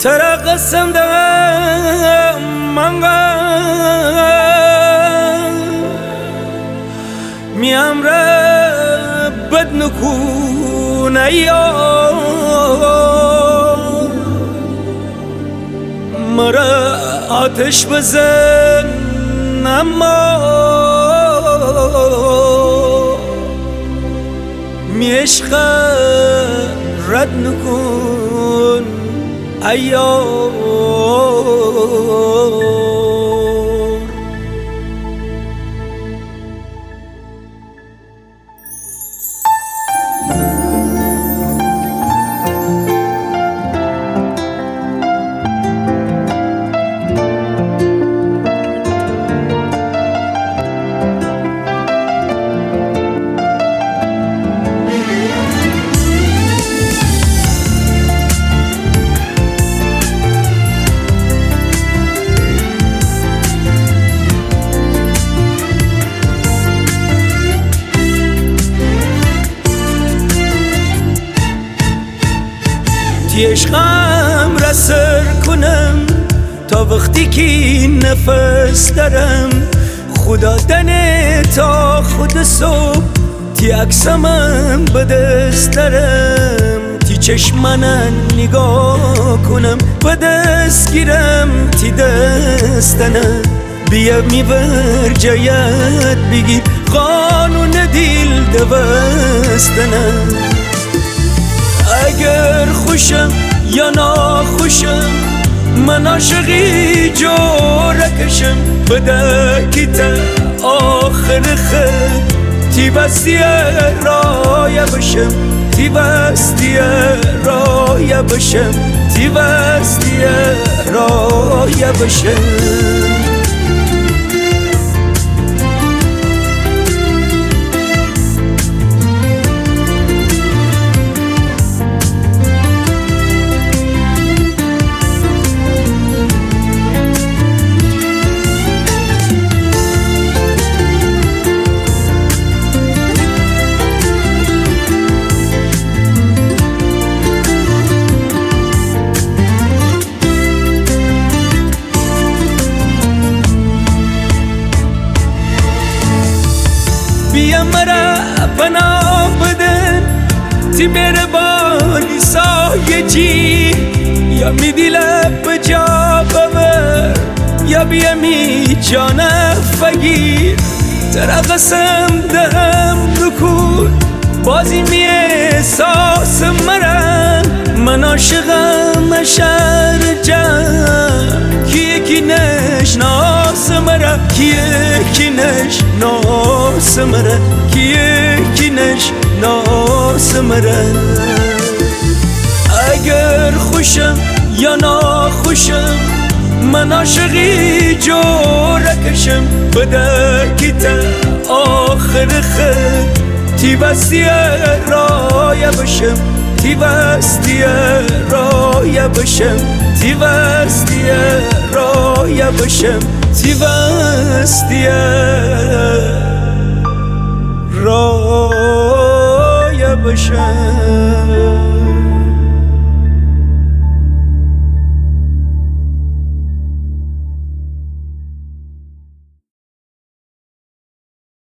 ترى قسم دم منغا ميام ربد نكون أيام مرا آتش بزن اما میشق رد نکن ایار تی عشقم را سر کنم تا وقتی که نفس دارم خدا دنه تا خود صبح تی عکسمم به دست دارم تی چشمنن نگاه کنم به دست گیرم تی دستنم بیا میور جایت بگی قانون دیل دوستنم اگر خوشم یا ناخوشم من عاشقی جورکشم بده که تا آخر خد تی بستی رایه بشم تی بستی رایه بشم تی بستی رایه بشم بیا مرا پناه بدن تی مهربانی سایه چی یا می دیله بجا ببر یا بیا می جانه فگیر ترا قسم دهم نکن بازی می احساس مرا من عاشقم شهر جان کیه کی نشناس مرا کیه کی نشناس مرا کیه کی نشناس مرا اگر خوشم یا ناخوشم من عاشقی جورکشم بده که تا آخر خد تی بستی رایه بشم تی بستی رایه بشم تی بستی رایه بشم تی بستی رایه بشم